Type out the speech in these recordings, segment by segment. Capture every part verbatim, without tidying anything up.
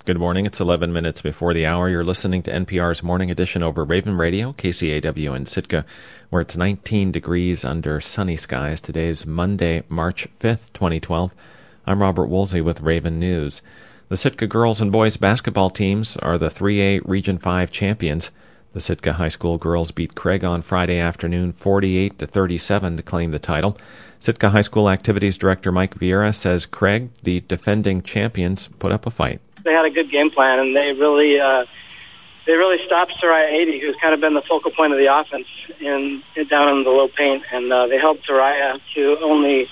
Good morning. It's eleven minutes before the hour. You're listening to N P R's Morning Edition over Raven Radio, K C A W in Sitka, where it's nineteen degrees under sunny skies. Today's Monday, March fifth, twenty twelve. I'm Robert Woolsey with Raven News. The Sitka girls and boys basketball teams are the three A Region five champions. The Sitka High School girls beat Craig on Friday afternoon forty-eight to thirty-seven to claim the title. Sitka High School Activities Director Mike Vieira says Craig, the defending champions, put up a fight. They had a good game plan, and they really uh, they really stopped Soraya eighty, who's kind of been the focal point of the offense in, in down in the low paint, and uh, they held Soraya to only,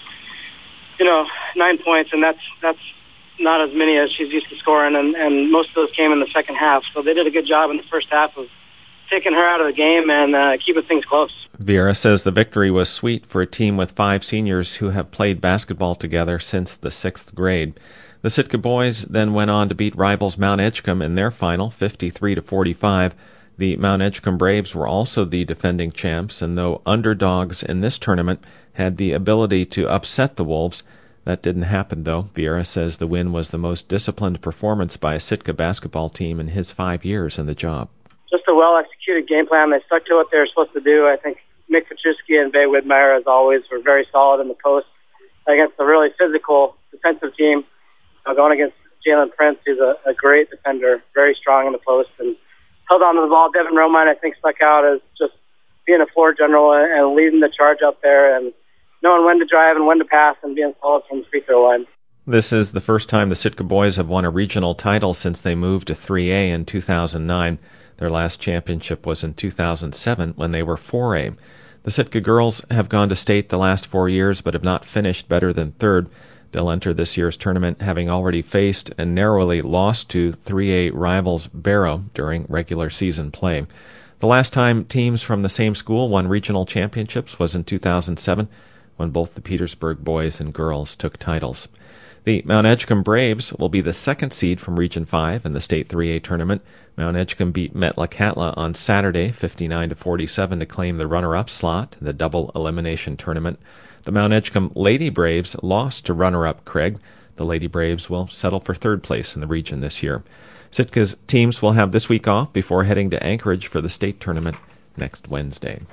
you know, nine points, and that's that's not as many as she's used to scoring, and, and most of those came in the second half. So they did a good job in the first half of taking her out of the game and uh, keeping things close. Vieira says the victory was sweet for a team with five seniors who have played basketball together since the sixth grade. The Sitka boys then went on to beat rivals Mount Edgecombe in their final, fifty-three to forty-five. The Mount Edgecombe Braves were also the defending champs, and though underdogs in this tournament had the ability to upset the Wolves, that didn't happen, though. Vieira says the win was the most disciplined performance by a Sitka basketball team in his five years in the job. Just a well-executed game plan. They stuck to what they were supposed to do. I think Mick Petruski and Bay Widmeyer, as always, were very solid in the post against a really physical defensive team. Uh, going against Jalen Prince, who's a, a great defender, very strong in the post, and held on to the ball. Devin Romine, I think, stuck out as just being a floor general and, and leading the charge up there and knowing when to drive and when to pass and being solid from the free throw line. This is the first time the Sitka boys have won a regional title since they moved to three A in two thousand nine. Their last championship was in two thousand seven when they were four A. The Sitka girls have gone to state the last four years but have not finished better than third. They'll enter this year's tournament having already faced and narrowly lost to three A rivals Barrow during regular season play. The last time teams from the same school won regional championships was in two thousand seven, when both the Petersburg boys and girls took titles. The Mount Edgecombe Braves will be the second seed from Region five in the state three A tournament. Mount Edgecombe beat Metlakatla on Saturday, fifty-nine to forty-seven, to claim the runner-up slot in the double elimination tournament. The Mount Edgecombe Lady Braves lost to runner-up Craig. The Lady Braves will settle for third place in the region this year. Sitka's teams will have this week off before heading to Anchorage for the state tournament next Wednesday.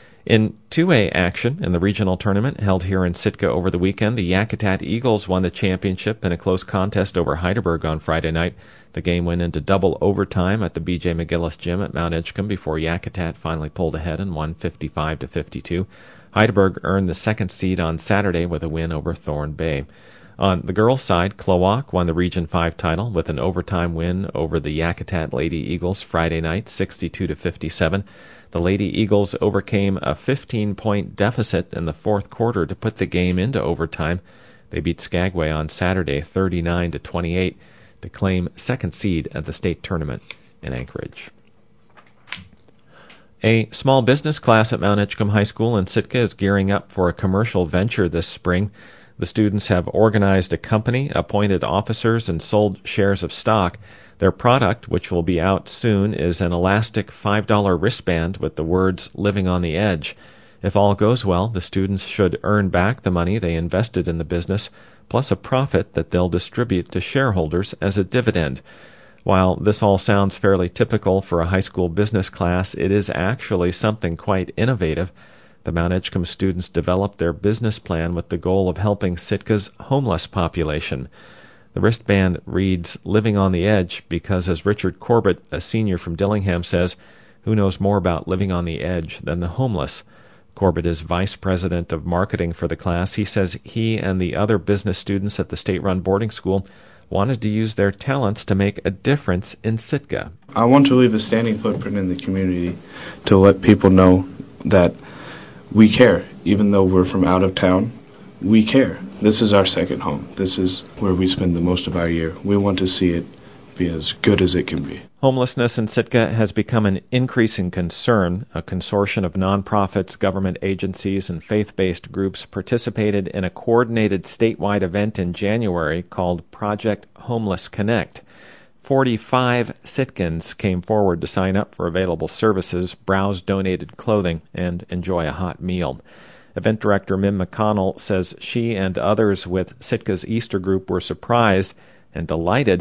In two A action in the regional tournament held here in Sitka over the weekend, the Yakutat Eagles won the championship in a close contest over Heidelberg on Friday night. The game went into double overtime at the B J McGillis Gym at Mount Edgecombe before Yakutat finally pulled ahead and won fifty-five to fifty-two. Heidelberg earned the second seed on Saturday with a win over Thorn Bay. On the girls' side, Klawak won the Region five title with an overtime win over the Yakutat Lady Eagles Friday night, sixty-two to fifty-seven. The Lady Eagles overcame a fifteen-point deficit in the fourth quarter to put the game into overtime. They beat Skagway on Saturday, thirty-nine to twenty-eight, to claim second seed at the state tournament in Anchorage. A small business class at Mount Edgecombe High School in Sitka is gearing up for a commercial venture this spring. The students have organized a company, appointed officers, and sold shares of stock. Their product, which will be out soon, is an elastic five dollar wristband with the words "Living on the Edge." If all goes well, the students should earn back the money they invested in the business, plus a profit that they'll distribute to shareholders as a dividend. While this all sounds fairly typical for a high school business class, it is actually something quite innovative. The Mount Edgecombe students developed their business plan with the goal of helping Sitka's homeless population. The wristband reads "Living on the Edge" because, as Richard Corbett, a senior from Dillingham, says, who knows more about living on the edge than the homeless? Corbett is vice president of marketing for the class. He says he and the other business students at the state-run boarding school wanted to use their talents to make a difference in Sitka. I want to leave a standing footprint in the community to let people know that we care. Even though we're from out of town, we care. This is our second home. This is where we spend the most of our year. We want to see it be as good as it can be. Homelessness in Sitka has become an increasing concern. A consortium of nonprofits, government agencies, and faith-based groups participated in a coordinated statewide event in January called Project Homeless Connect. forty-five Sitkans came forward to sign up for available services, browse donated clothing, and enjoy a hot meal. Event director Mim McConnell says she and others with Sitka's Easter group were surprised and delighted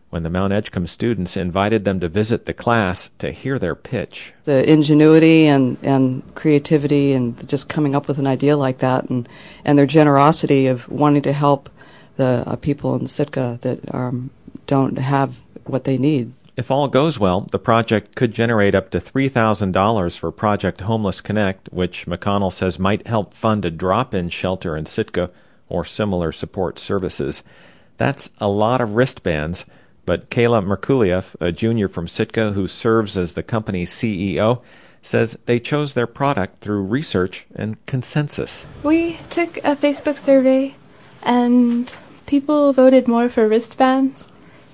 when the Mount Edgecombe students invited them to visit the class to hear their pitch. The ingenuity and, and creativity and just coming up with an idea like that, and, and their generosity of wanting to help the uh, people in Sitka that um, don't have what they need. If all goes well, the project could generate up to three thousand dollars for Project Homeless Connect, which McConnell says might help fund a drop-in shelter in Sitka or similar support services. That's a lot of wristbands, but Kayla Merkuliev, a junior from Sitka who serves as the company's C E O, says they chose their product through research and consensus. We took a Facebook survey, and people voted more for wristbands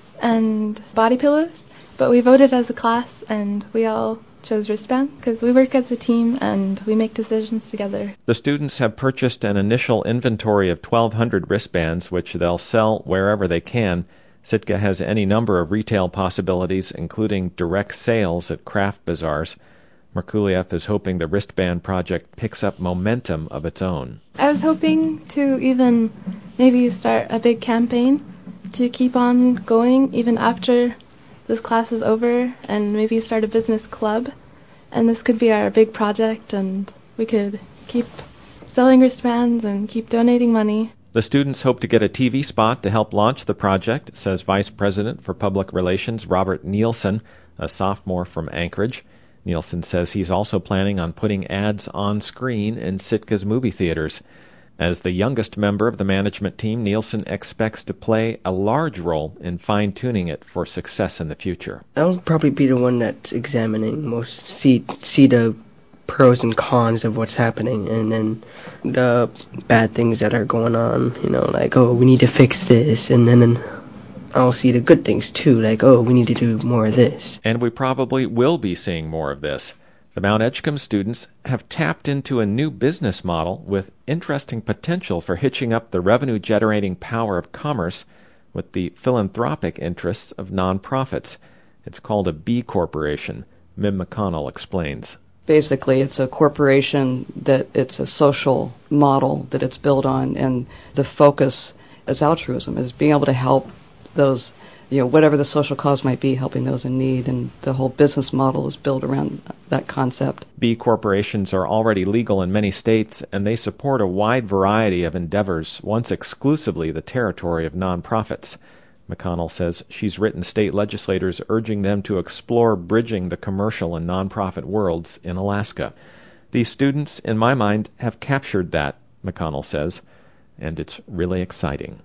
and body pillows, but we voted as a class, and we all chose wristband because we work as a team and we make decisions together. The students have purchased an initial inventory of twelve hundred wristbands, which they'll sell wherever they can. Sitka has any number of retail possibilities, including direct sales at craft bazaars. Merkuliev is hoping the wristband project picks up momentum of its own. I was hoping to even maybe start a big campaign to keep on going even after this class is over, and maybe start a business club, and this could be our big project, and we could keep selling wristbands and keep donating money. The students hope to get a T V spot to help launch the project, says Vice President for Public Relations Robert Nielsen, a sophomore from Anchorage. Nielsen says he's also planning on putting ads on screen in Sitka's movie theaters. As the youngest member of the management team, Nielsen expects to play a large role in fine-tuning it for success in the future. I'll probably be the one that's examining most, see see the pros and cons of what's happening, and then the bad things that are going on, you know, like, oh, we need to fix this, and then I'll see the good things too, like, oh, we need to do more of this. And we probably will be seeing more of this. The Mount Edgecombe students have tapped into a new business model with interesting potential for hitching up the revenue-generating power of commerce with the philanthropic interests of nonprofits. It's called a B Corporation. Mim McConnell explains. Basically, it's a corporation that it's a social model that it's built on, and the focus is altruism, is being able to help those, you know, whatever the social cause might be, helping those in need, and the whole business model is built around that concept. B corporations are already legal in many states, and they support a wide variety of endeavors, once exclusively the territory of nonprofits. McConnell says she's written state legislators urging them to explore bridging the commercial and nonprofit worlds in Alaska. These students, in my mind, have captured that, McConnell says, and it's really exciting.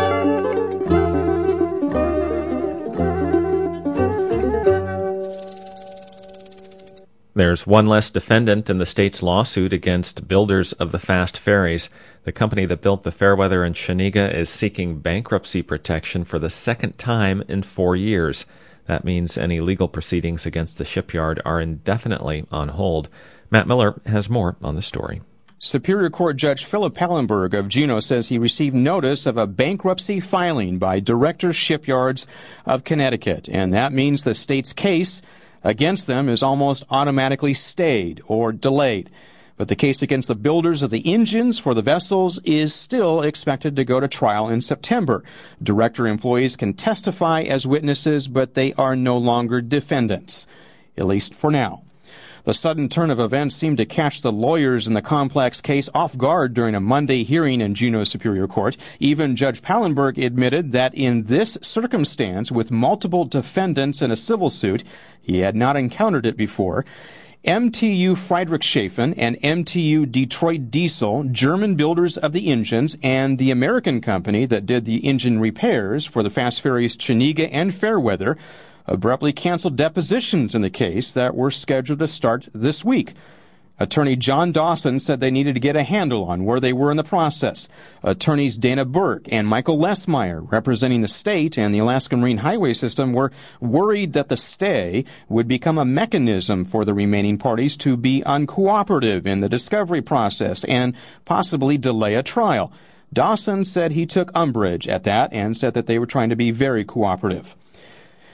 There's one less defendant in the state's lawsuit against builders of the fast ferries. The company that built the Fairweather and Shaniga is seeking bankruptcy protection for the second time in four years. That means any legal proceedings against the shipyard are indefinitely on hold. Matt Miller has more on the story. Superior Court Judge Philip Pallenberg of Juneau says he received notice of a bankruptcy filing by Director Shipyards of Connecticut, and that means the state's case against them is almost automatically stayed or delayed. But the case against the builders of the engines for the vessels is still expected to go to trial in September. Director employees can testify as witnesses, but they are no longer defendants, at least for now. The sudden turn of events seemed to catch the lawyers in the complex case off guard during a Monday hearing in Juneau Superior Court. Even Judge Pallenberg admitted that in this circumstance, with multiple defendants in a civil suit, he had not encountered it before. M T U Friedrichshafen and M T U Detroit Diesel, German builders of the engines, and the American company that did the engine repairs for the fast ferries Shaniga and Fairweather, abruptly canceled depositions in the case that were scheduled to start this week. Attorney John Dawson said they needed to get a handle on where they were in the process. Attorneys Dana Burke and Michael Lesmeyer, representing the state and the Alaska Marine Highway System, were worried that the stay would become a mechanism for the remaining parties to be uncooperative in the discovery process and possibly delay a trial. Dawson said he took umbrage at that and said that they were trying to be very cooperative.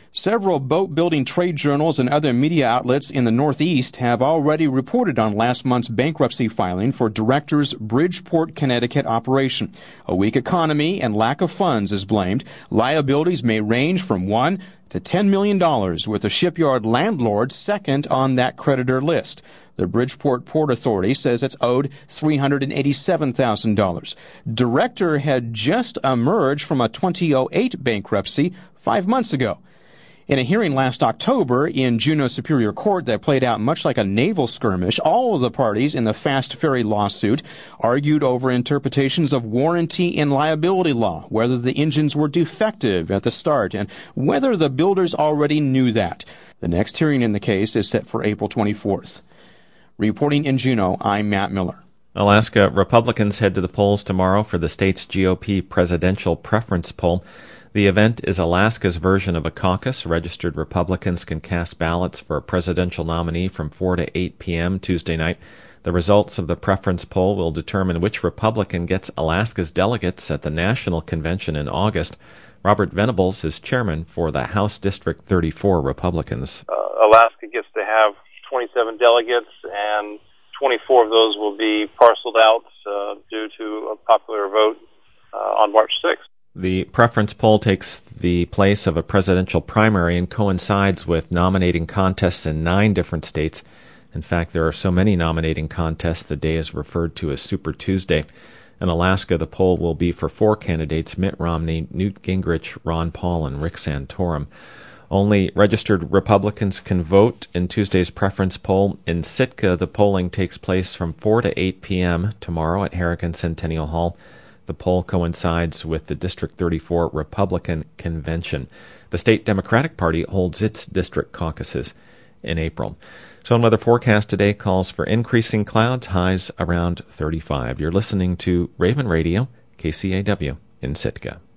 Several boat-building trade journals and other media outlets in the Northeast have already reported on last month's bankruptcy filing for Director's Bridgeport, Connecticut operation. A weak economy and lack of funds is blamed. Liabilities may range from one to ten million dollars, with the shipyard landlord second on that creditor list. The Bridgeport Port Authority says it's owed three hundred eighty-seven thousand dollars. Director had just emerged from a two thousand eight bankruptcy five months ago. In a hearing last October in Juneau Superior Court that played out much like a naval skirmish, all of the parties in the Fast Ferry lawsuit argued over interpretations of warranty and liability law, whether the engines were defective at the start, and whether the builders already knew that. The next hearing in the case is set for April twenty-fourth. Reporting in Juneau, I'm Matt Miller. Alaska Republicans head to the polls tomorrow for the state's G O P presidential preference poll. The event is Alaska's version of a caucus. Registered Republicans can cast ballots for a presidential nominee from four to eight p.m. Tuesday night. The results of the preference poll will determine which Republican gets Alaska's delegates at the national convention in August. Robert Venables is chairman for the House District thirty-four Republicans. Uh, Alaska gets to have twenty-seven delegates, and twenty-four of those will be parceled out uh, due to a popular vote uh, on March sixth. The preference poll takes the place of a presidential primary and coincides with nominating contests in nine different states. In fact, there are so many nominating contests, the day is referred to as Super Tuesday. In Alaska, the poll will be for four candidates: Mitt Romney, Newt Gingrich, Ron Paul, and Rick Santorum. Only registered Republicans can vote in Tuesday's preference poll. In Sitka, the polling takes place from four to eight p.m. tomorrow at Harrigan Centennial Hall. The poll coincides with the District thirty-four Republican Convention. The state Democratic Party holds its district caucuses in April. So, on weather forecast today calls for increasing clouds, highs around thirty-five. You're listening to Raven Radio, K C A W in Sitka.